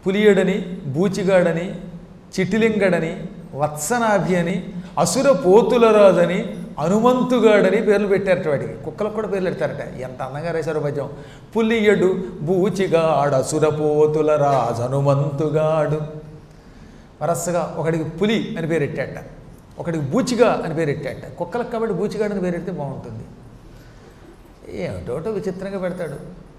పులియడని, బూచిగాడని, చిటిలింగడని, వత్సనాభి అని, అసుర పోతుల రాజని, హనుమంతుగాడని పేర్లు పెట్టారట వాడికి. కుక్కలకు కూడా పేర్లు పెడతారట. ఎంత అందంగా రాశారు పద్యం. పులియడు బూచిగాడు అసురపోతుల రాజు హనుమంతుగాడు. వరసగా ఒకడికి పులి అని పేరెట్టాట, ఒకడికి బూచిగా అని పేరెట్టాట. కుక్కలకు కాబట్టి బూచిగాడు అని పేరెడితే బాగుంటుంది. ఏమిటోటో విచిత్రంగా పెడతాడు.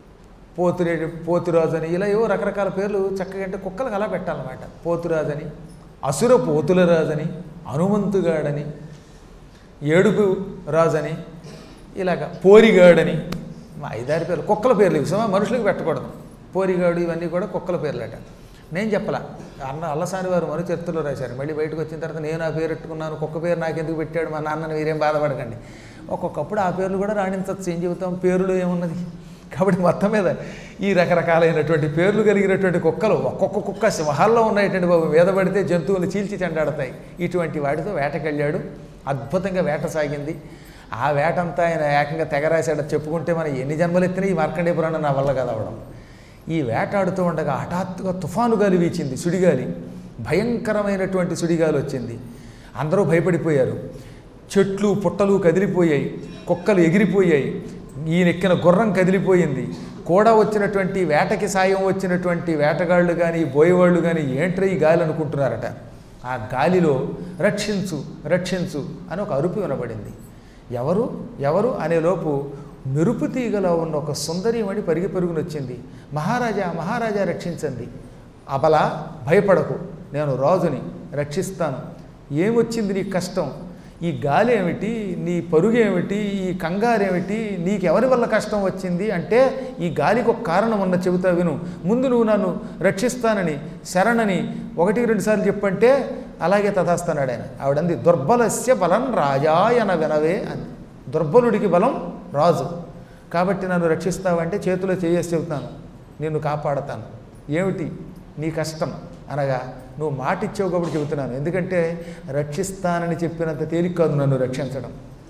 పోతురాజని, ఇలా ఏవో రకరకాల పేర్లు చక్కగా అంటే కుక్కలకు అలా పెట్టాలన్నమాట. పోతురాజని, అసుర పోతుల రాజని, హనుమంతుగాడని, ఏడుపు రాజని, ఇలాగ పోరిగాడని. మా 5-6 పేర్లు కుక్కల పేర్లు ఇవి. మనుషులకు పెట్టకూడదు. పోరిగాడు ఇవన్నీ కూడా కుక్కల పేర్లట. నేను చెప్పలా, అల్లసాని వారు మరో చరిత్రలో రాశారు. మళ్ళీ బయటకు వచ్చిన తర్వాత నేను ఆ పేరు పెట్టుకున్నాను, కుక్క పేరు నాకెందుకు పెట్టాడు మా నాన్నని, మీరేం బాధపడకండి. ఒక్కొక్కప్పుడు ఆ పేర్లు కూడా రాణించవచ్చు. ఏం చెబుతాం, పేరులో ఏమున్నది. కాబట్టి మొత్తం మీద ఈ రకరకాలైనటువంటి పేర్లు కలిగినటువంటి కుక్కలు, ఒక్కొక్క కుక్క సింహాల్లో ఉన్నాయటండి బాబు. మీద పడితే జంతువులు చీల్చి చెండాడతాయి. ఇటువంటి వాటితో వేటకెళ్ళాడు. అద్భుతంగా వేట సాగింది. ఆ వేటంతా ఆయన ఏకంగా తెగరాశాడు. చెప్పుకుంటే మనం ఎన్ని జన్మలు ఎత్తినా ఈ మార్కండేయ పురాణం నా వల్ల కదవడం. ఈ వేటాడుతూ ఉండగా హఠాత్తుగా తుఫాను గాలి వీచింది, సుడిగాలి. భయంకరమైనటువంటి సుడిగాలి వచ్చింది. అందరూ భయపడిపోయారు. చెట్లు పుట్టలు కదిలిపోయాయి, కుక్కలు ఎగిరిపోయాయి, ఈయనెక్కిన గుర్రం కదిలిపోయింది. కూడా వచ్చినటువంటి వేటకి సాయం వచ్చినటువంటి వేటగాళ్ళు కానీ బోయేవాళ్ళు కానీ ఏంట్రా ఈ గాలి అనుకుంటున్నారట. ఆ గాలిలో రక్షించు రక్షించు అని ఒక అరుపు వినబడింది. ఎవరు ఎవరు అనేలోపు మెరుపు తీగలో ఉన్న ఒక సుందరీమణి పరుగునొచ్చింది. మహారాజా మహారాజా రక్షించండి. అబలా భయపడకు, నేను రాజుని రక్షిస్తాను. ఏమొచ్చింది నీకు కష్టం? ఈ గాలి ఏమిటి, నీ పరుగు ఏమిటి, ఈ కంగారేమిటి, నీకెవరి వల్ల కష్టం వచ్చింది అంటే ఈ గాలికి ఒక కారణం ఉన్న చెబుతా విను. ముందు నువ్వు నన్ను రక్షిస్తానని శరణని 1-2 సార్లు చెప్పంటే అలాగే తథాస్తానాడు ఆయన. ఆవిడంది దుర్బలస్య బలం రాజాయన వినవే అంది. దుర్బలుడికి బలం రాజు. కాబట్టి నన్ను రక్షిస్తావంటే చేతిలో చేయేసి చెబుతాను, నిన్ను కాపాడతాను. ఏమిటి నీ కష్టం అనగా, నువ్వు మాట ఇచ్చావు కాబట్టి చెబుతున్నాను. ఎందుకంటే రక్షిస్తానని చెప్పినంత తేలిక కాదు నన్ను రక్షించడం.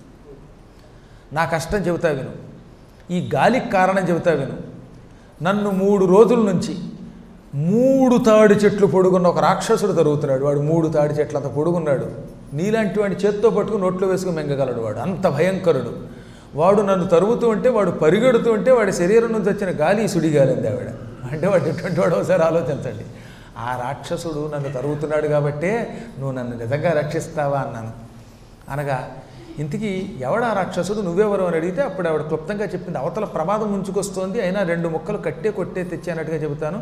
నా కష్టం చెబుతా విను, ఈ గాలికి కారణం చెబుతా విను. నన్ను 3 రోజుల నుంచి 3 తాడి చెట్లు పొడుగున్న ఒక రాక్షసుడు తరుగుతున్నాడు. వాడు 3 తాడి చెట్లు అంత పొడుగున్నాడు. నీలాంటి వాడిని చేత్తో పట్టుకుని నోట్లో వేసుకుని మింగగలడు. వాడు అంత భయంకరుడు. వాడు నన్ను తరుగుతూ ఉంటే, వాడు పరిగెడుతూ ఉంటే వాడి శరీరం నుంచి వచ్చిన గాలి సుడిగాలింది ఆవిడ. అంటే వాడు ఎటువంటి వాడు ఒకసారి ఆలోచించండి. ఆ రాక్షసుడు నన్ను తరుగుతున్నాడు కాబట్టే నువ్వు నన్ను నిజంగా రక్షిస్తావా అన్నాను. అనగా ఇంతకీ ఎవడా రాక్షసుడు, నువ్వెవరు అని అడిగితే అప్పుడు ఆవిడ క్లుప్తంగా చెప్పింది. అవతల ప్రమాదం ముంచుకొస్తోంది, అయినా 2 ముక్కలు కొట్టే తెచ్చానట్టుగా చెబుతాను.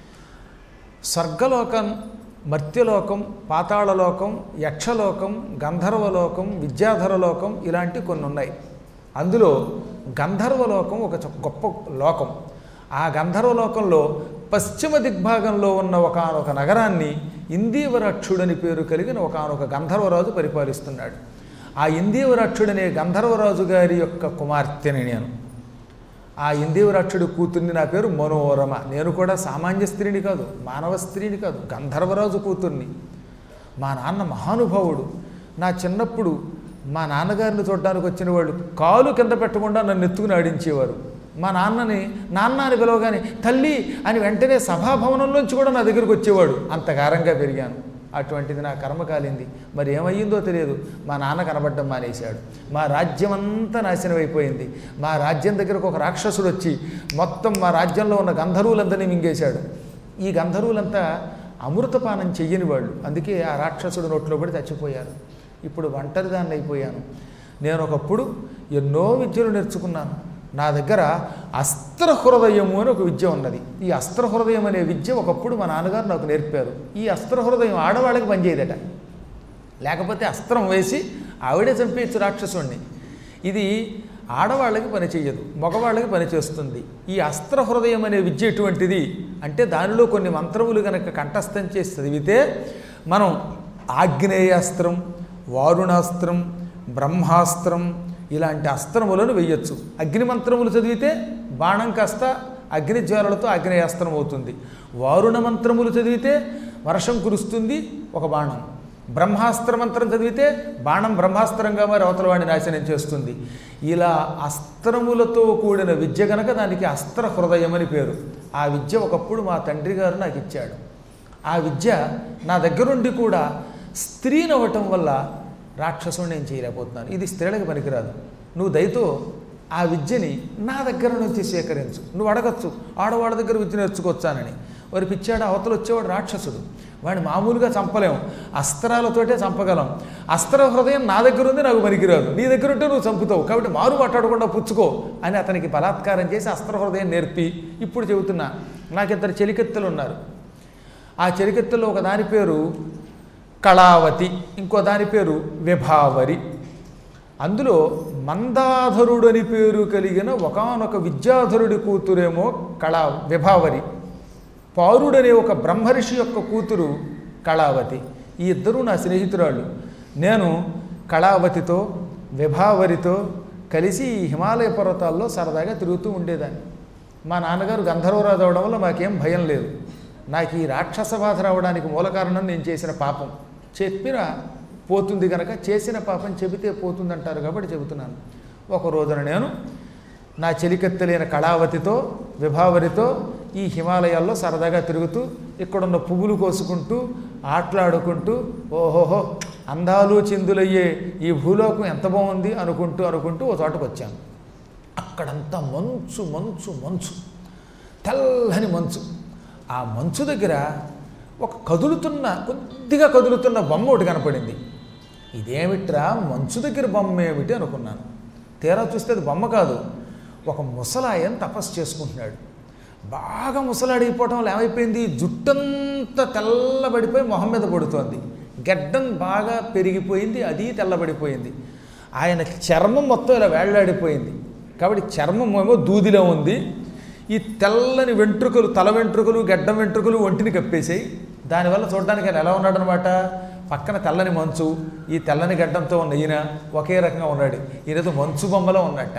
స్వర్గలోకం, మర్త్యలోకం, పాతాళలోకం, యక్షలోకం, గంధర్వలోకం, విద్యాధరలోకం ఇలాంటి కొన్ని ఉన్నాయి. అందులో గంధర్వలోకం ఒక గొప్ప లోకం. ఆ గంధర్వలోకంలో పశ్చిమ దిగ్భాగంలో ఉన్న ఒకానొక నగరాన్ని ఇందీవరాక్షుడని పేరు కలిగిన ఒకానొక గంధర్వరాజు పరిపాలిస్తున్నాడు. ఆ ఇందీవరాక్షుడనే గంధర్వరాజు గారి యొక్క కుమార్తెని నేను. ఆ ఇందీవరాక్షుడి కూతుర్ని, నా పేరు మనోరమ. నేను కూడా సామాన్య స్త్రీని కాదు, మానవ స్త్రీని కాదు, గంధర్వరాజు కూతుర్ని. మా నాన్న మహానుభావుడు. నా చిన్నప్పుడు మా నాన్నగారిని చూడడానికి వచ్చిన వాళ్ళు కాలు కింద పెట్టకుండా నన్ను ఎత్తుకుని ఆడించేవారు. మా నాన్నని నాన్న అని పిలవగానే తల్లి అని వెంటనే సభాభవనంలోంచి కూడా నా దగ్గరికి వచ్చేవాడు. అంత గారంగా పెరిగాను. అటువంటిది నా కర్మ కాలింది. మరి ఏమయ్యిందో తెలియదు. మా నాన్న కనబడ్డం మానేశాడు. మా రాజ్యం అంతా నాశనం అయిపోయింది. మా రాజ్యం దగ్గరకు ఒక రాక్షసుడు వచ్చి మొత్తం మా రాజ్యంలో ఉన్న గంధర్వులందరినీ మింగేశాడు. ఈ గంధర్వులంతా అమృతపానం చెయ్యని వాళ్ళు. అందుకే ఆ రాక్షసుడు నోట్లో పడి చచ్చిపోయారు. ఇప్పుడు ఒంటరిదాన్ని అయిపోయాను. నేను ఒకప్పుడు ఎన్నో విద్యలు నేర్చుకున్నాను. నా దగ్గర అస్త్రహృదయము అని ఒక విద్య ఉన్నది. ఈ అస్త్రహృదయం అనే విద్య ఒకప్పుడు మా నాన్నగారు నాకు నేర్పారు. ఈ అస్త్రహృదయం ఆడవాళ్ళకి పనిచేయదట. లేకపోతే అస్త్రం వేసి ఆవిడే చంపేయచ్చు రాక్షసుణ్ణి. ఇది ఆడవాళ్ళకి పని చేయదు, మగవాళ్ళకి పని చేస్తుంది. ఈ అస్త్రహృదయం అనే విద్య ఎటువంటిది అంటే, దానిలో కొన్ని మంత్రములు కనుక కంఠస్థం చేసి చదివితే మనం ఆగ్నేయాస్త్రం, వారుణాస్త్రం, బ్రహ్మాస్త్రం ఇలాంటి అస్త్రములను వేయచ్చు. అగ్నిమంత్రములు చదివితే బాణం కాస్త అగ్నిజ్వాలలతో ఆగ్నేయాస్త్రం అవుతుంది. వారుణ మంత్రములు చదివితే వర్షం కురుస్తుంది ఒక బాణం. బ్రహ్మాస్త్ర మంత్రం చదివితే బాణం బ్రహ్మాస్త్రంగా మరి అవతల వాడిని నాశనం చేస్తుంది. ఇలా అస్త్రములతో కూడిన విద్య కనుక దానికి అస్త్ర హృదయం అని పేరు. ఆ విద్య ఒకప్పుడు మా తండ్రి గారు నాకు ఇచ్చాడు. ఆ విద్య నా దగ్గరుండి కూడా స్త్రీని అవ్వటం వల్ల రాక్షసుని నేను చేయలేకపోతున్నాను. ఇది స్త్రీలకు పనికిరాదు. నువ్వు దయతో ఆ విద్యని నా దగ్గర నుంచి సేకరించు. నువ్వు అడగచ్చు, ఆడవాళ్ళ దగ్గర విద్య నేర్చుకొచ్చానని. వారి పిచ్చాడు అవతలు వచ్చేవాడు రాక్షసుడు, వాడిని మామూలుగా చంపలేం, అస్త్రాలతోటే చంపగలం. అస్త్ర హృదయం నా దగ్గర ఉంది, నాకు పనికిరాదు. నీ దగ్గర ఉంటే నువ్వు చంపుతావు, కాబట్టి మారు మాట్లాడకుండా పుచ్చుకో అని అతనికి బలాత్కారం చేసి అస్త్ర హృదయం నేర్పి ఇప్పుడు చెబుతున్నా. నాకు ఇద్దరు చెలికెత్తలు ఉన్నారు. ఆ చెలికెత్తల్లో ఒక దాని పేరు కళావతి, ఇంకో దాని పేరు విభావరి. అందులో మందాధరుడు అని పేరు కలిగిన ఒకానొక విద్యాధరుడి కూతురేమో విభావరి, పారుడనే ఒక బ్రహ్మర్షి యొక్క కూతురు కళావతి. ఈ ఇద్దరూ నా స్నేహితురాళ్ళు. నేను కళావతితో విభావరితో కలిసి ఈ హిమాలయ పర్వతాల్లో సరదాగా తిరుగుతూ ఉండేదాన్ని. మా నాన్నగారు గంధర్వరాజు అవడం వల్ల మాకేం భయం లేదు. నాకు ఈ రాక్షస బాధ రావడానికి మూల కారణం నేను చేసిన పాపం. చెప్పిన పోతుంది కనుక చేసిన పాపం చెబితే పోతుందంటారు కాబట్టి చెబుతున్నాను. ఒక రోజున నేను నా చెలికెత్తలేని కళావతితో విభావరితో ఈ హిమాలయాల్లో సరదాగా తిరుగుతూ ఇక్కడున్న పువ్వులు కోసుకుంటూ ఆటలాడుకుంటూ ఓహోహో అందాలు చిందులయ్యే ఈ భూలోకం ఎంత బాగుంది అనుకుంటూ ఓ చోటకు వచ్చాను. అక్కడంతా మంచు మంచు మంచు, తెల్లని మంచు. ఆ మంచు దగ్గర ఒక కొద్దిగా కదులుతున్న బొమ్మ ఒకటి కనపడింది. ఇదేమిట్రా మంచు దగ్గర బొమ్మ ఏమిటి అనుకున్నాను. తీరా చూస్తే అది బొమ్మ కాదు, ఒక ముసలాయన తపస్సు చేసుకుంటున్నాడు. బాగా ముసలాడిపోవటం వల్ల ఏమైపోయింది, జుట్టంతా తెల్లబడిపోయి మొహం మీద పడుతోంది, గడ్డం బాగా పెరిగిపోయింది, అది తెల్లబడిపోయింది. ఆయన చర్మం మొత్తం ఇలా వేళ్లాడిపోయింది, కాబట్టి చర్మం ఏమో దూదిలో ఉంది. ఈ తెల్లని వెంట్రుకలు, తల వెంట్రుకలు, గడ్డం వెంట్రుకలు ఒంటిని కప్పేసాయి. దానివల్ల చూడడానికి ఆయన ఎలా ఉన్నాడనమాట, పక్కన తెల్లని మంచు, ఈ తెల్లని గడ్డంతో ఉన్న ఈయన ఒకే రకంగా ఉన్నాడు. ఈయనతో మంచు బొమ్మలో ఉన్నట్ట.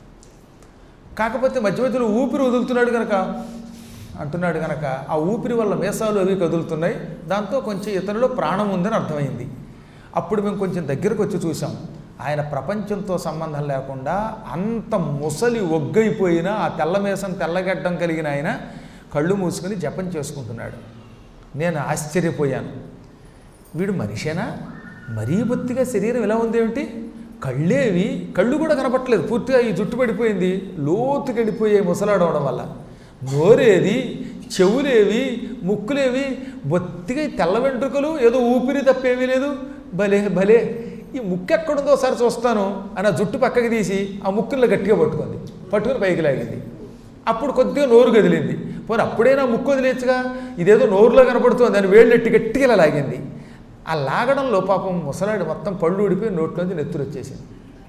కాకపోతే మధ్య మధ్యలో ఊపిరి వదులుతున్నాడు కనుక అంటున్నాడు కనుక ఆ ఊపిరి వల్ల మీసాలు అవి కదులుతున్నాయి. దాంతో కొంచెం ఇతనిలో ప్రాణం ఉందని అర్థమైంది. అప్పుడు మేము కొంచెం దగ్గరకు వచ్చి చూసాం. ఆయన ప్రపంచంతో సంబంధం లేకుండా అంత ముసలి ఒగ్గైపోయిన ఆ తెల్లమేసం తెల్లగడ్డం కలిగిన ఆయన కళ్ళు మూసుకొని జపం చేసుకుంటున్నాడు. నేను ఆశ్చర్యపోయాను. వీడు మనిషేనా, మరీ బొత్తిగా శరీరం ఎలా ఉందేమిటి, కళ్ళు కూడా కనపట్లేదు, పూర్తిగా ఈ జుట్టు పడిపోయింది, లోతుకి వెళ్ళిపోయాయి ముసలాడవడం వల్ల. నోరేది, చెవులేవి, ముక్కులేవి, బొత్తిగా తెల్ల వెంట్రుకలు, ఏదో ఊపిరి తప్పేమీ లేదు. భలే భలే, ఈ ముక్కు ఎక్కడుందో ఒకసారి చూస్తాను అని ఆ జుట్టు పక్కకి తీసి ఆ ముక్కుల్లో గట్టిగా పట్టుకుని పైకి లాగింది. అప్పుడు కొద్దిగా నోరు కదిలింది. పోనీ అప్పుడైనా ముక్కు వదిలేచ్చుగా, ఇదేదో నోరులో కనపడుతుంది అని వేళ్ళెట్టి గట్టిగా ఇలా లాగింది. ఆ లాగడంలో పాపం ముసలాడు మొత్తం పళ్ళు ఊడిపోయి నోట్లోంచి నెత్తురు వచ్చేసింది.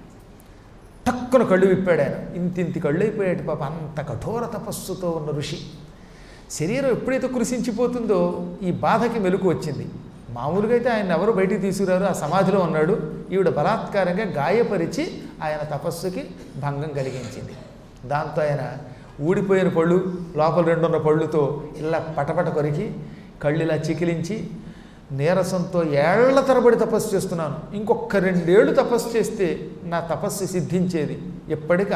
టక్కున కళ్ళు విప్పాడు ఆయన. ఇంతింతి కళ్ళు అయిపోయాడు పాప. అంత కఠోర తపస్సుతో ఉన్న ఋషి శరీరం ఎప్పుడైతే కృషించిపోతుందో ఈ బాధకి మెలకు వచ్చింది. మామూలుగా అయితే ఆయన ఎవరు బయటికి తీసుకురారు, ఆ సమాధిలో ఉన్నాడు. ఈవిడ బలాత్కారంగా గాయపరిచి ఆయన తపస్సుకి భంగం కలిగించింది. దాంతో ఆయన ఊడిపోయిన పళ్ళు, లోపల రెండున్న పళ్ళుతో ఇలా పటపట కొరికి కళ్ళు ఇలా చికిలించి నీరసంతో ఏళ్ల తరబడి తపస్సు చేస్తున్నాను, ఇంకొక 2 ఏళ్ళు తపస్సు చేస్తే నా తపస్సు సిద్ధించేది, ఇప్పటికి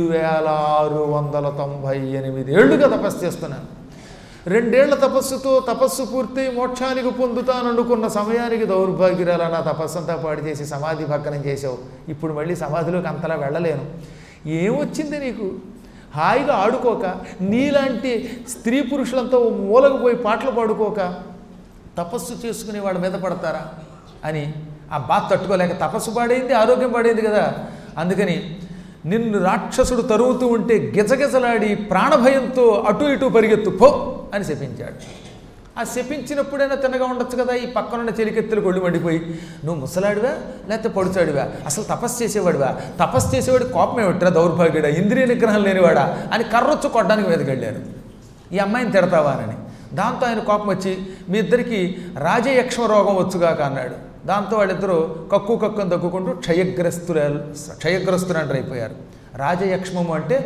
5698 ఏళ్లుగా తపస్సు చేస్తున్నాను. 2 ఏళ్ల తపస్సుతో తపస్సు పూర్తయి మోక్షానికి పొందుతాననుకున్న సమయానికి దౌర్భాగ్యురాల నా తపస్సంతా పాడు చేసి సమాధి భగ్నం చేసావు. ఇప్పుడు మళ్ళీ సమాధిలోకి అంతలా వెళ్ళలేను. ఏమొచ్చింది నీకు? హాయిగా ఆడుకోక, నీలాంటి స్త్రీ పురుషులంతా మూలకు పోయి పాటలు పాడుకోక తపస్సు చేసుకుని వాళ్ళ మీద పడతారా అని ఆ బాధ తట్టుకోలేక తపస్సు పాడైంది, ఆరోగ్యం పాడైంది కదా. అందుకని నిన్ను రాక్షసుడు తరుగుతూ ఉంటే గిజగిజలాడి ప్రాణభయంతో అటు ఇటు పరిగెత్తు పో అని శపించాడు. ఆ శపించినప్పుడైనా తిన్నగా ఉండొచ్చు కదా. ఈ పక్కనున్న చెలికెత్తులు కొళ్ళు మండిపోయి, నువ్వు ముసలాడివా లేకపోతే పడుచాడివా, అసలు తపస్సు చేసేవాడివా, తపస్సు చేసేవాడి కోపం ఏమిట్రా దౌర్భాగ్యుడా, ఇంద్రియ నిగ్రహం లేనివాడా అని కర్రొచ్చు కొట్టడానికి మీదకి వెళ్ళారు. ఈ అమ్మాయిని తిడతావా అని. దాంతో ఆయన కోపం వచ్చి, మీ ఇద్దరికి రాజయక్ష్మ రోగం వచ్చుగాక అన్నాడు. దాంతో వాళ్ళిద్దరూ కక్కు అని తగ్గుకుంటూ క్షయగ్రస్తులంటారు అయిపోయారు. రాజయక్ష్మము అంటే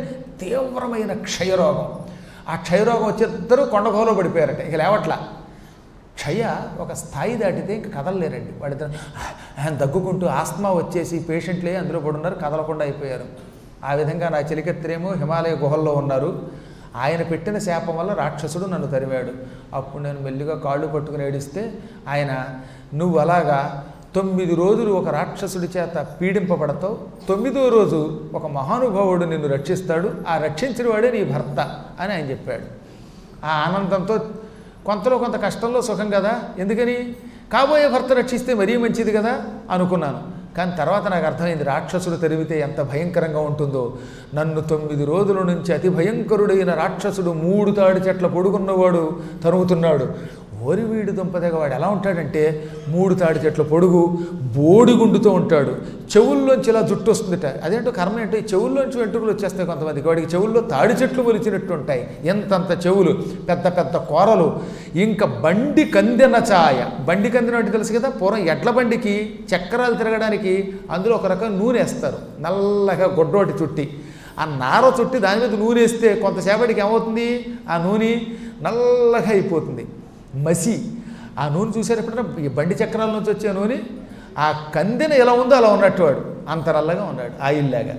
తీవ్రమైన క్షయరోగం. ఆ క్షయరోగం వచ్చి ఇద్దరు కొండగోలో పడిపోయారట. ఇక లేవట్లా. క్షయ ఒక స్థాయి దాటితే ఇంక కదలలేరండి. వాడిద్దరు దగ్గుకుంటూ ఆస్మా వచ్చేసి పేషెంట్లే అందులో పడున్నారు, కదలకుండా అయిపోయారు. ఆ విధంగా నా చెలికెత్తరేమో హిమాలయ గుహల్లో ఉన్నారు. ఆయన పెట్టిన శాపం వల్ల రాక్షసుడు నన్ను తరివాడు. అప్పుడు నేను మెల్లిగా కాళ్ళు పట్టుకుని ఏడిస్తే ఆయన, నువ్వు అలాగా 9 రోజులు ఒక రాక్షసుడి చేత పీడింపబడతావు, 9వ రోజు ఒక మహానుభావుడు నిన్ను రక్షిస్తాడు, ఆ రక్షించిన వాడే నీ భర్త అని ఆయన చెప్పాడు. ఆ ఆనందంతో కొంతలో కొంత కష్టంలో సుఖం కదా, ఎందుకని కాబోయే భర్త రక్షిస్తే మరీ మంచిది కదా అనుకున్నాను. కానీ తర్వాత నాకు అర్థమైంది, రాక్షసుడు తరివితే ఎంత భయంకరంగా ఉంటుందో. నన్ను 9 రోజుల నుంచి అతి భయంకరుడైన రాక్షసుడు 3 తాడి చెట్ల పొడుగున్నవాడు తరుగుతున్నాడు. ఓరివీడు దుంపదగ వాడు ఎలా ఉంటాడంటే 3 తాడి చెట్ల పొడుగు, బోడిగుండుతో ఉంటాడు. చెవుల్లోంచి ఇలా జుట్టు వస్తుందిట. అదేంటో కర్మ ఏంటో, ఈ చెవుల్లోంచి వెంట్రుకలు వచ్చేస్తాయి కొంతమందికి. వాడికి చెవుల్లో తాడి చెట్లు మొలిచినట్టు ఉంటాయి, ఎంతంత చెవులు, పెద్ద పెద్ద కూరలు. ఇంకా బండి కందెన ఛాయ. బండి కందెన అంటే తెలుసు కదా, పూర్వం ఎడ్ల బండికి చక్రాలు తిరగడానికి అందులో ఒక రకం నూనె వేస్తారు, నల్లగా గొడ్డోటి చుట్టి. ఆ నార చుట్టి దాని మీద నూనె వేస్తే కొంతసేపటికి ఏమవుతుంది, ఆ నూనె నల్లగా అయిపోతుంది, మసి. ఆ నూనె చూసారు ఎప్పుడైనా, ఈ బండి చక్రాల నుంచి వచ్చే నూనె. ఆ కందెన ఎలా ఉందో అలా ఉన్నట్టు వాడు, అంత నల్లగా ఉన్నాడు, ఆయిల్లాగా,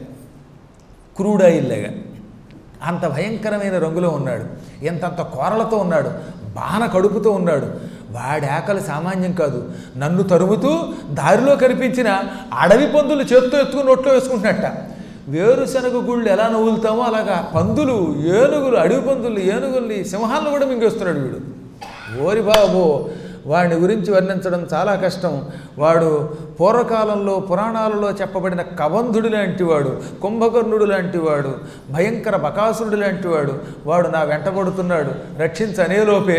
క్రూడ్ ఆయిల్లాగా. అంత భయంకరమైన రంగులో ఉన్నాడు, ఎంతంత కూరలతో ఉన్నాడు, బాణ కడుపుతో ఉన్నాడు. వాడి ఆకలి సామాన్యం కాదు. నన్ను తరుముతూ దారిలో కనిపించిన అడవి పందులు చేత్తో ఎత్తుకుని నోట్లో వేసుకుంటున్నట్ట. వేరుశనగ గుళ్ళు ఎలా నవ్వులుతామో అలాగా పందులు, ఏనుగులు, అడవి పందులు, ఏనుగుల్ని, సింహాలను కూడా మింగేస్తున్నాడు వీడు. ఓరి బాబు, వాడిని గురించి వర్ణించడం చాలా కష్టం. వాడు పూర్వకాలంలో పురాణాలలో చెప్పబడిన కబంధుడు లాంటివాడు, కుంభకర్ణుడు లాంటివాడు, భయంకర బకాసురుడు లాంటివాడు. వాడు నా వెంటబడుతున్నాడు, రక్షించనేలోపే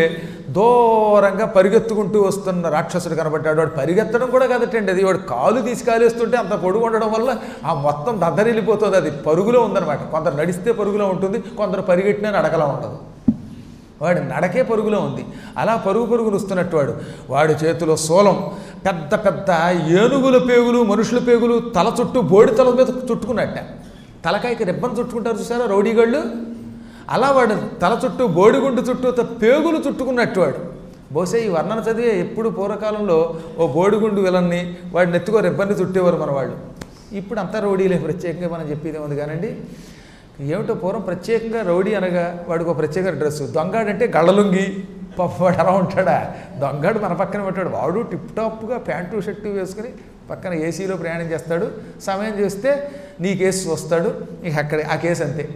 దూరంగా పరిగెత్తుకుంటూ వస్తున్న రాక్షసుడు కనబడ్డాడు. వాడు పరిగెత్తడం కూడా కదటండి, అది వాడు కాలు తీసి కాలేస్తుంటే అంత పొడుగు ఉండడం వల్ల ఆ మొత్తం దద్దరిల్లిపోతుంది. అది పరుగులో ఉందన్నమాట. కొందరు నడిస్తే పరుగులో ఉంటుంది, కొందరు పరిగెట్టినా నడకలా ఉండదు. వాడి నడకే పరుగులో ఉంది. అలా పరుగులు వస్తున్నట్టు వాడి చేతిలో శూలం, పెద్ద పెద్ద ఏనుగుల పేగులు, మనుషుల పేగులు తల చుట్టూ, బోడి తల మీద చుట్టుకున్నట్ట. తలకాయకి రిబ్బన్ చుట్టుకుంటారు చూసారా రౌడీగాళ్ళు, అలా వాడు తల చుట్టూ, బోడిగుండు చుట్టూ పేగులు చుట్టుకున్నట్టు వాడు. బహుశా ఈ వర్ణన చదివే ఎప్పుడు పూర్వకాలంలో ఓ బోడిగుండు విలన్ని వాడిని ఎత్తుకో రిబ్బన్ని చుట్టేవారు మన వాళ్ళు. ఇప్పుడు అంతా రౌడీలే, ప్రత్యేకంగా మనం చెప్పేది ఉంది కానండి. ఏమిటో పూర్వం ప్రత్యేకంగా రౌడీ అనగా వాడికి ఒక ప్రత్యేక డ్రెస్సు. దొంగాడంటే గళ్ళలుంగి, వాడు అలా ఉంటాడా? దొంగాడు మన పక్కన పెట్టాడు, వాడు టిప్ టాప్గా ప్యాంటు షర్టు వేసుకుని పక్కన ఏసీలో ప్రయాణం చేస్తాడు. సమయం చేస్తే నీ కేసు వస్తాడు, ఇక అక్కడే ఆ కేసు అంతే.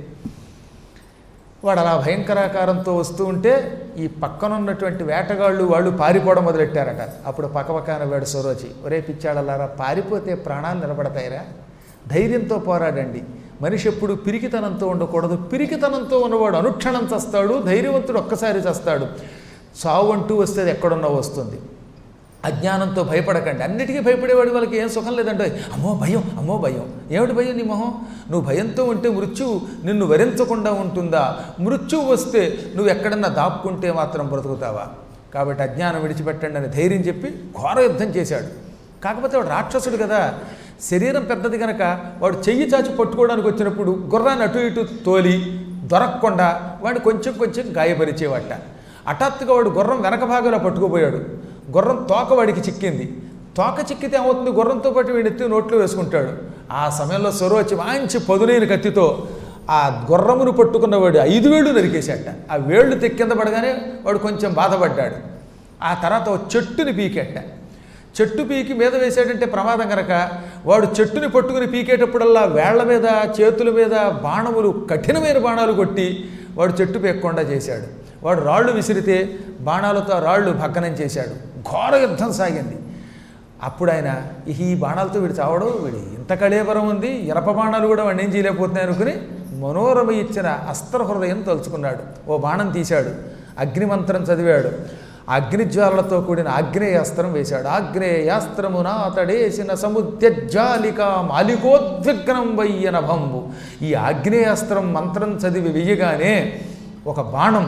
వాడు అలా భయంకరాకారంతో వస్తూ ఉంటే ఈ పక్కన ఉన్నటువంటి వేటగాళ్ళు వాళ్ళు పారిపోవడం మొదలెట్టారట. అప్పుడు పక్కపక్కన వాడు సొరోచి, ఒరే పిచ్చాడలారా, పారిపోతే ప్రాణాలు నిలబడతాయిరా, ధైర్యంతో పోరాడండి. మనిషి ఎప్పుడు పిరికితనంతో ఉండకూడదు. పిరికితనంతో ఉన్నవాడు అనుక్షణం చస్తాడు, ధైర్యవంతుడు ఒక్కసారి చస్తాడు. చావు అంటూ వస్తే అది ఎక్కడున్నా వస్తుంది. అజ్ఞానంతో భయపడకండి. అన్నిటికీ భయపడేవాడి వాళ్ళకి ఏం సుఖం లేదంటే, అమ్మో భయం, అమ్మో భయం. ఏమిటి భయం నీ మొహం? నువ్వు భయంతో ఉంటే మృత్యువు నిన్ను వరించకుండా ఉంటుందా? మృత్యువు వస్తే నువ్వు ఎక్కడన్నా దాక్కుంటే మాత్రం బ్రతుకుతావా? కాబట్టి అజ్ఞానం విడిచిపెట్టండి అని ధైర్యం చెప్పి ఘోర యుద్ధం చేశాడు. కాకపోతే వాడు రాక్షసుడు కదా, శరీరం పెద్దది కనుక వాడు చెయ్యి చాచి పట్టుకోవడానికి వచ్చినప్పుడు గుర్రాన్ని అటు ఇటు తోలి దొరకకుండా వాడిని కొంచెం కొంచెం గాయపరిచేవాట. హఠాత్తుగా వాడు గుర్రం వెనక భాగంలో పట్టుకుపోయాడు. గుర్రం తోక వాడికి చిక్కింది. తోక చిక్కితే ఏమవుతుంది, గుర్రంతో పాటు వీడి ఎత్తి నోట్లో వేసుకుంటాడు. ఆ సమయంలో సొరవచ్చి మంచి పదునైన కత్తితో ఆ గుర్రమును పట్టుకున్నవాడు 5 వేళ్ళు నరికేశాట. ఆ వేళ్ళు తెక్కింద పడగానే వాడు కొంచెం బాధపడ్డాడు. ఆ తర్వాత ఒక చెట్టుని పీకెట్ట. చెట్టు పీకి మీద వేసాడంటే ప్రమాదం కనుక వాడు చెట్టుని పట్టుకుని పీకేటప్పుడల్లా వేళ్ల మీద, చేతుల మీద బాణములు, కఠినమైన బాణాలు కొట్టి వాడు చెట్టు పీక్కుండా చేశాడు. వాడు రాళ్ళు విసిరితే బాణాలతో రాళ్ళు భగ్గనం చేశాడు. ఘోర యుద్ధం సాగింది. అప్పుడు ఆయన ఈ బాణాలతో వీడు చావడం, వీడి ఇంత కళేబరం ఉంది, ఇనప బాణాలు కూడా వాడిని ఏం చేయలేకపోతున్నాయి అనుకుని మనోరమ ఇచ్చిన అస్త్ర హృదయం తలుచుకున్నాడు. ఓ బాణం తీశాడు, అగ్నిమంత్రం చదివాడు, అగ్నిజ్వాలతో కూడిన ఆగ్నేయాస్త్రం వేశాడు. ఆగ్నేయాస్త్రమున అతడేసిన సముద్యజ్జాలిక మాలికోద్విగ్నం వయ్యన భంబు. ఈ ఆగ్నేయాస్త్రం మంత్రం చదివి వెయ్యగానే ఒక బాణం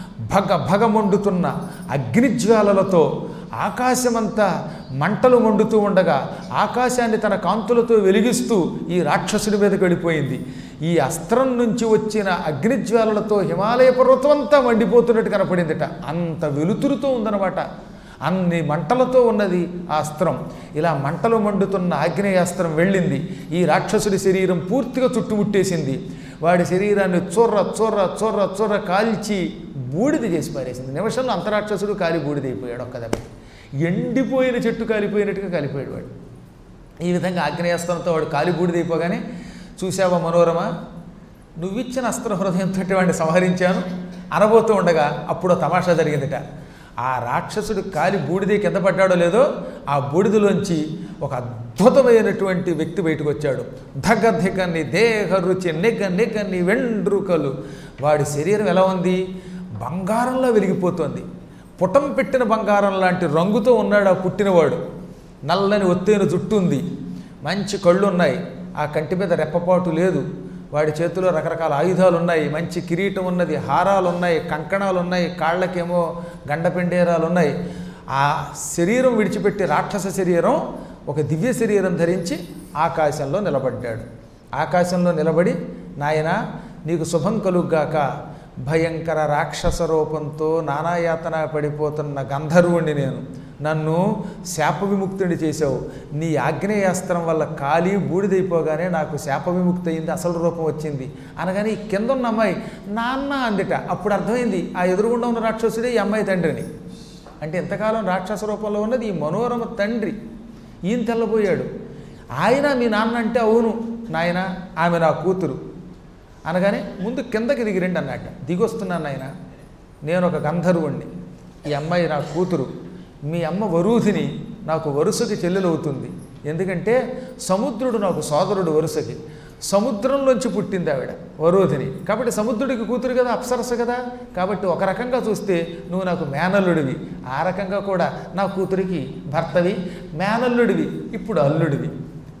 భగ భగ మండుతున్న అగ్నిజ్వాలలతో ఆకాశమంతా మంటలు మండుతూ ఉండగా ఆకాశాన్ని తన కాంతులతో వెలిగిస్తూ ఈ రాక్షసుడి మీదకి వెళ్ళిపోయింది. ఈ అస్త్రం నుంచి వచ్చిన అగ్నిజ్వాలలతో హిమాలయ పర్వతం అంతా మండిపోతున్నట్టు కనపడిందిట. అంత వెలుతురుతో ఉందన్నమాట. అన్ని మంటలతో ఉన్నది ఆ అస్త్రం. ఇలా మంటలు మండుతున్న ఆగ్నేయాస్త్రం వెళ్ళింది, ఈ రాక్షసుడి శరీరం పూర్తిగా చుట్టుముట్టేసింది. వాడి శరీరాన్ని చొర్ర చొర్ర చొర్ర చొర్ర కాల్చి బూడిద చేసి పారేసింది. నిమిషంలో అంతరాక్షసుడు కాలి బూడిదైపోయాడు. ఒక్క దెబ్బ ఎండిపోయిన చెట్టు కాలిపోయినట్టుగా కాలిపోయాడు వాడు. ఈ విధంగా ఆగ్నేయాస్త్రంతో వాడు కాలి బూడిదైపోగానే, చూసావా మనోరమ, నువ్విచ్చిన అస్త్ర హృదయంతో వాడిని సంహరించాను అనబోతూ ఉండగా అప్పుడు తమాషా జరిగిందిట. ఆ రాక్షసుడు కాలి బూడిద కింద పడ్డాడో లేదో, ఆ బూడిదలోంచి ఒక అద్భుతమైనటువంటి వ్యక్తి బయటకు వచ్చాడు. ధగధికని దేహ రుచి నెగ్గ నెగ్గని వెండ్రుకలు. వాడి శరీరం ఎలా ఉంది, బంగారంలో వెలిగిపోతోంది. పుటం పెట్టిన బంగారం లాంటి రంగుతో ఉన్నాడు ఆ పుట్టినవాడు. నల్లని ఒత్తైన జుట్టు ఉంది, మంచి కళ్ళు ఉన్నాయి, ఆ కంటి మీద రెప్పపాటు లేదు. వాడి చేతిలో రకరకాల ఆయుధాలు ఉన్నాయి, మంచి కిరీటం ఉన్నది, హారాలు ఉన్నాయి, కంకణాలు ఉన్నాయి, కాళ్ళకేమో గండపెండేరాలు ఉన్నాయి. ఆ శరీరం విడిచిపెట్టి రాక్షస శరీరం ఒక దివ్య శరీరం ధరించి ఆకాశంలో నిలబడ్డాడు. ఆకాశంలో నిలబడి, నాయనా నీకు శుభం కలుగ్గాక, భయంకర రాక్షస రూపంతో నానాయాతన పడిపోతున్న గంధర్వుణ్ణి నేను, నన్ను శాప విముక్తుడి చేశావు. నీ ఆగ్నేయాస్త్రం వల్ల కాలి బూడిదైపోగానే నాకు శాప విముక్తి అయింది, అసలు రూపం వచ్చింది అనగానే ఈ కింద ఉన్న అమ్మాయి నాన్న అందిట. అప్పుడు అర్థమైంది ఆ ఎదురుగుండా ఉన్న రాక్షసుడే ఈ అమ్మాయి తండ్రిని. అంటే ఎంతకాలం రాక్షస రూపంలో ఉన్నది ఈ మనోరమ తండ్రి. ఈయన తెల్లబోయాడు. ఆయన మీ నాన్న అంటే, అవును నాయన, ఆమె నా కూతురు అనగానే ముందు కిందకి దిగి రండి అన్నట్ట. దిగొస్తున్నాను నాయన, నేను ఒక గంధర్వుణ్ణి, ఈ అమ్మాయి నా కూతురు, మీ అమ్మ వరూధిని నాకు వరుసకి చెల్లెలవుతుంది. ఎందుకంటే సముద్రుడు నాకు సోదరుడు వరుసకి, సముద్రంలోంచి పుట్టింది ఆవిడ వరూధిని, కాబట్టి సముద్రుడికి కూతురు కదా, అప్సరస కదా, కాబట్టి ఒక రకంగా చూస్తే నువ్వు నాకు మేనల్లుడివి, ఆ రకంగా కూడా నా కూతురికి భర్తవి, మేనల్లుడివి, ఇప్పుడు అల్లుడివి.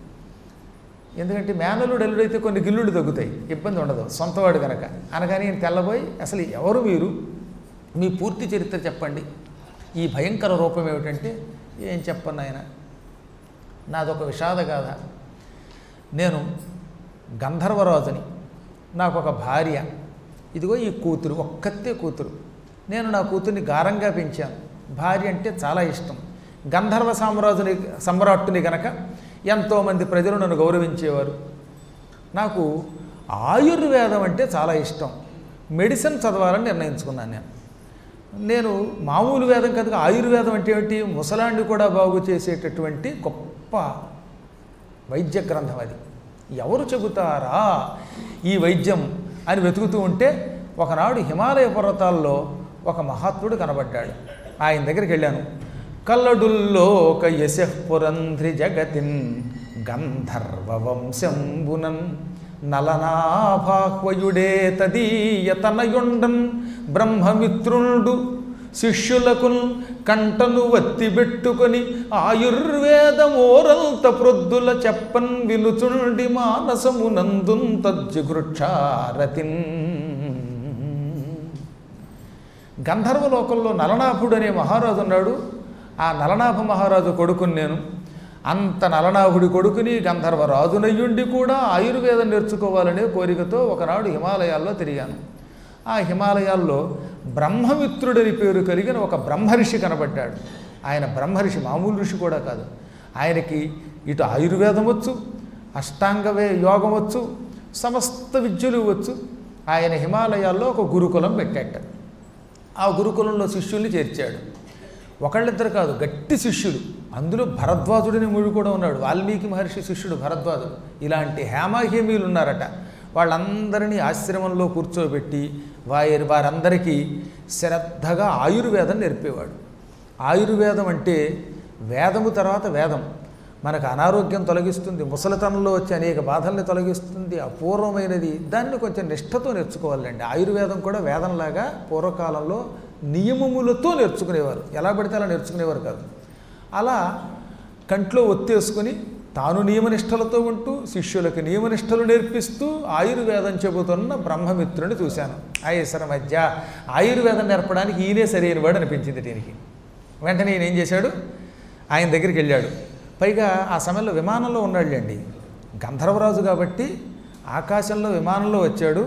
ఎందుకంటే మేనల్లుడు అల్లుడైతే కొన్ని గిల్లుడు తగ్గుతాయి, ఇబ్బంది ఉండదు, సొంతవాడు కనుక అనగానే నేను తెల్లబోయి, అసలు ఎవరు మీరు, మీ పూర్తి చరిత్ర చెప్పండి, ఈ భయంకర రూపం ఏమిటంటే, ఏం చెప్పను ఆయన, నాదొక విషాదగాథ. నేను గంధర్వరాజుని, నాకు ఒక భార్య, ఇదిగో ఈ కూతురు, ఒక్కతే కూతురు. నేను నా కూతుర్ని గారంగా పెంచాను, భార్య అంటే చాలా ఇష్టం. గంధర్వ సమ్రాట్టుని గనక ఎంతోమంది ప్రజలు నన్ను గౌరవించేవారు. నాకు ఆయుర్వేదం అంటే చాలా ఇష్టం, మెడిసిన్ చదవాలని నిర్ణయించుకున్నాను. నేను మామూలు వేదం కదా, ఆయుర్వేదం అంటే ఏమిటి, ముసలాండి కూడా బాగు చేసేటటువంటి గొప్ప వైద్య గ్రంథం అది. ఎవరు చెబుతారా ఈ వైద్యం అని వెతుకుతూ ఉంటే ఒకనాడు హిమాలయ పర్వతాల్లో ఒక మహాత్ముడు కనబడ్డాడు. ఆయన దగ్గరికి వెళ్ళాను. కల్లడుల్లోక యశఃపురంధ్రి జగతిన్ గంధర్వ వంశంబునన్ నలనాభాహ్వయుడే తదీయ తనయుండన్ బ్రహ్మమిత్రుండు శిష్యులకున్ కంటను వత్తిబెట్టుకొని ఆయుర్వేదమోరంత ప్రొద్దుల చెప్పన్ వినుచుండి మానసమునందున్ తజ్జుగృక్షారతిన్. గంధర్వలోకంలో నలనాభుడు అనే మహారాజు ఉన్నాడు. ఆ నలనాభ మహారాజు కొడుకుని నేను. అంత నలనాభుడి కొడుకుని గంధర్వరాజునయ్యుండి కూడా ఆయుర్వేదం నేర్చుకోవాలనే కోరికతో ఒకనాడు హిమాలయాల్లో తిరిగాను. ఆ హిమాలయాల్లో బ్రహ్మమిత్రుడని పేరు కలిగిన ఒక బ్రహ్మర్షి కనబడ్డాడు. ఆయన బ్రహ్మర్షి, మామూలు ఋషి కూడా కాదు. ఆయనకి ఇటు ఆయుర్వేదం వచ్చు, అష్టాంగవే యోగం వచ్చు, సమస్త విద్యలు వచ్చు. ఆయన హిమాలయాల్లో ఒక గురుకులం పెట్టాట. ఆ గురుకులంలో శిష్యుల్ని చేర్చాడు. ఒకళ్ళిద్దరు కాదు, గట్టి శిష్యులు. అందులో భరద్వాజుడిని ముడి కూడా ఉన్నాడు, వాల్మీకి మహర్షి శిష్యుడు భరద్వాజుడు. ఇలాంటి హేమాహేమీలు ఉన్నారట. వాళ్ళందరినీ ఆశ్రమంలో కూర్చోబెట్టి వారందరికీ శ్రద్ధగా ఆయుర్వేదం నేర్పేవాడు. ఆయుర్వేదం అంటే వేదము తర్వాత వేదం. మనకు అనారోగ్యం తొలగిస్తుంది, ముసలితనంలో వచ్చే అనేక బాధల్ని తొలగిస్తుంది, అపూర్వమైనది. దాన్ని కొంచెం నిష్ఠతో నేర్చుకోవాలండి. ఆయుర్వేదం కూడా వేదంలాగా పూర్వకాలంలో నియమములతో నేర్చుకునేవారు, ఎలా పడితే అలా నేర్చుకునేవారు కాదు. అలా కంట్లో ఒత్తేసుకుని తాను నియమనిష్టలతో ఉంటూ శిష్యులకు నియమనిష్టలు నేర్పిస్తూ ఆయుర్వేదం చెబుతున్న బ్రహ్మమిత్రుని చూశాను. ఐసర మధ్య ఆయుర్వేదం నేర్పడానికి ఈయనే సరైన వాడు అనిపించింది దీనికి. వెంటనే ఈయన ఏం చేశాడు, ఆయన దగ్గరికి వెళ్ళాడు. పైగా ఆ సమయంలో విమానంలో ఉన్నాడులేండి, గంధర్వరాజు కాబట్టి ఆకాశంలో విమానంలో వచ్చాడు.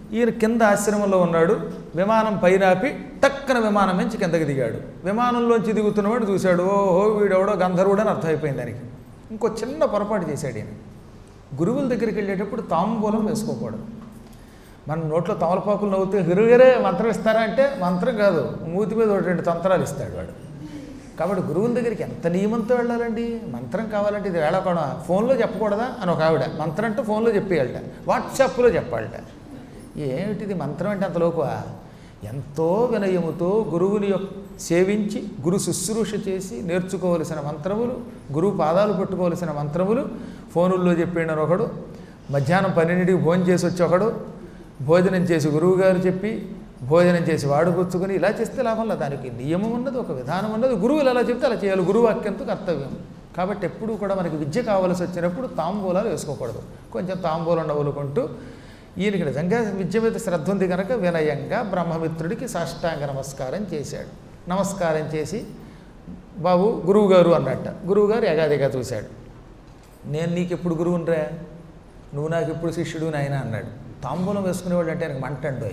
ఈయన కింద ఆశ్రమంలో ఉన్నాడు. విమానం పైనాపి టక్కన విమానం నుంచి కిందకి దిగాడు. విమానంలోంచి దిగుతున్నవాడు చూశాడు, ఓహో వీడెవడో గంధర్వుడు అని అర్థమైపోయింది దానికి. ఇంకో చిన్న పొరపాటు చేశాడు ఈయన. గురువుల దగ్గరికి వెళ్ళేటప్పుడు తాంబూలం వేసుకోకూడదు. మన నోట్లో తమలపాకులు నవ్వుతూ హిరుగరే మంత్రం ఇస్తారా అంటే మంత్రం కాదు, మూతి మీద 2 తంత్రాలు ఇస్తాడు వాడు. కాబట్టి గురువుల దగ్గరికి ఎంత నియమంతో వెళ్ళాలండి. మంత్రం కావాలంటే ఇది వేళకోవడం, ఫోన్లో చెప్పకూడదా అని ఒక ఆవిడ. మంత్రం అంటే ఫోన్లో చెప్పేయాలట, వాట్సాప్లో చెప్పాలట. ఏమిటిది మంత్రం అంటే అంతలోకువా? ఎంతో వినయముతో గురువుని సేవించి గురు శుశ్రూష చేసి నేర్చుకోవలసిన మంత్రములు, గురువు పాదాలు పెట్టుకోవలసిన మంత్రములు ఫోనుల్లో చెప్పిన ఒకడు, మధ్యాహ్నం 12కి భోజనం చేసి వచ్చి ఒకడు, భోజనం చేసి గురువుగారు చెప్పి భోజనం చేసి వాడు పుచ్చుకొని ఇలా చేస్తే లాభం లేదు. దానికి నియమం ఉన్నది, ఒక విధానం ఉన్నది. గురువులు ఎలా చెప్తే అలా చేయాలి. గురువు వాక్యంతో కర్తవ్యం. కాబట్టి ఎప్పుడూ కూడా మనకి విద్య కావాల్సి వచ్చినప్పుడు తాంబూలాలు వేసుకోకూడదు. కొంచెం తాంబూలం నవ్వులుకుంటూ, ఈయనకి నిజంగా విద్య మీద శ్రద్ధ ఉంది కనుక వినయంగా బ్రహ్మమిత్రుడికి సాష్టాంగ నమస్కారం చేశాడు. నమస్కారం చేసి బాబు గురువుగారు అన్నట్ట. గురువుగారు ఎగాదిగా చూశాడు. నేను నీకు ఎప్పుడు గురువునిరా, నువ్వు నాకు ఎప్పుడు శిష్యుడు నాయన అన్నాడు. తాంబూలం వేసుకునేవాడు అంటే ఆయనకు మంటండు.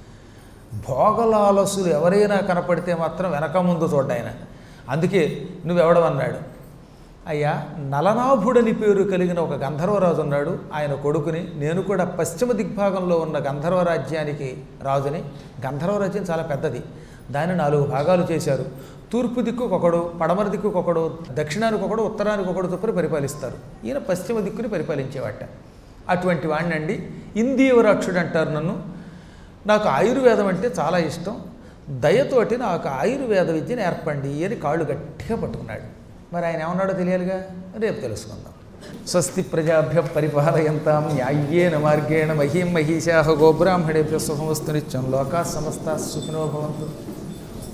భోగలాలసులు ఎవరైనా కనపడితే మాత్రం వెనక ముందు చూడ్డాయన. అందుకే నువ్వెవడమన్నాడు. అయ్యా, నలనాభుడని పేరు కలిగిన ఒక గంధర్వరాజు ఉన్నాడు, ఆయన కొడుకుని. నేను కూడా పశ్చిమ దిగ్భాగంలో ఉన్న గంధర్వరాజ్యానికి రాజుని. గంధర్వరాజ్యం చాలా పెద్దది, దాన్ని 4 భాగాలు చేశారు. తూర్పు దిక్కుకొకడు, పడమర దిక్కుకొకడు, దక్షిణానికి ఒకడు, ఉత్తరానికి ఒకడు చొప్పున పరిపాలిస్తారు. ఈయన పశ్చిమ దిక్కుని పరిపాలించేవాట. అటువంటి వాడినండి ఇందీవరాక్షుడు అంటారు నన్ను. నాకు ఆయుర్వేదం అంటే చాలా ఇష్టం, దయతోటి నాకు ఆయుర్వేద విద్యను ఏర్పండి అని కాళ్ళు గట్టిగా పట్టుకున్నాడు. మరి ఆయన ఏమన్నాడో తెలియాలిగా, రేపు తెలుసుకుందాం. స్వస్తి ప్రజాభ్య పరిపాలయంతాం న్యాయ్యేన మార్గేణ మహీం మహిషాః గోబ్రాహ్మణేభ్యः శుభమస్తు నిత్యం. లోకాః సమస్తాః సుఖినో భవంతు.